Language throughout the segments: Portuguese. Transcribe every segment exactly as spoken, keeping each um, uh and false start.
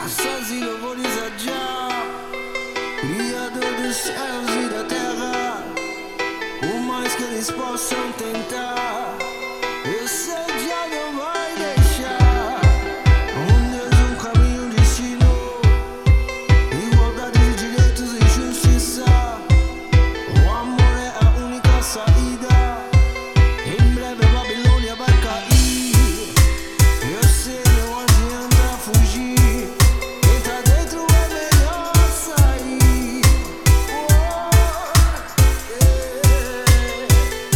Graças e louvores a Jah, Criador dos céus e da terra. O mais que eles possam tentar, eu sei Jah não vai deixar. Um Deus, um caminho, um destino, igualdade de direitos e justiça. O amor é a única saída. Em breve a Babilônia vai cair. Eu sei, não adianta fugir. Entra dentro é melhor sair. Oh, yeah.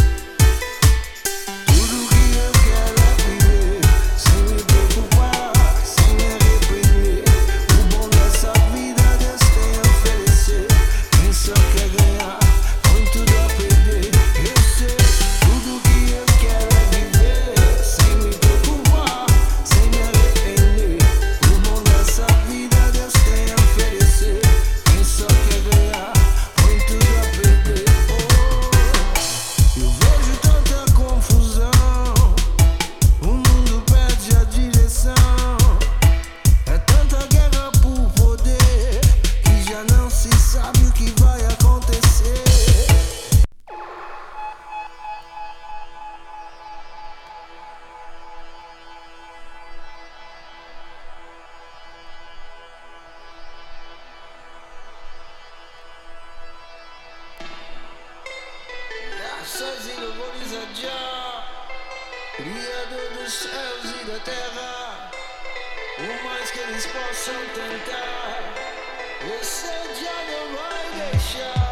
Tudo que eu quero é viver sem me preocupar, sem me arrepender. O bom dessa vida Deus tem a oferecer. Quem só quer ganhar põe tudo a perder. Eu sei, tudo que eu quero é viver sem me preocupar, sem me arrepender. O bom dessa vida Deus tem a oferecer. Quem só quer ganhar põe tudo a perder. Oh, eu vejo tanta confusão, o mundo perde a direção. É tanta guerra por poder que já não se sabe o que vai acontecer. Graças e louvores a Jah, Criador dos céus e da terra. O mais que eles possam tentar, eu sei Jah não vai deixar.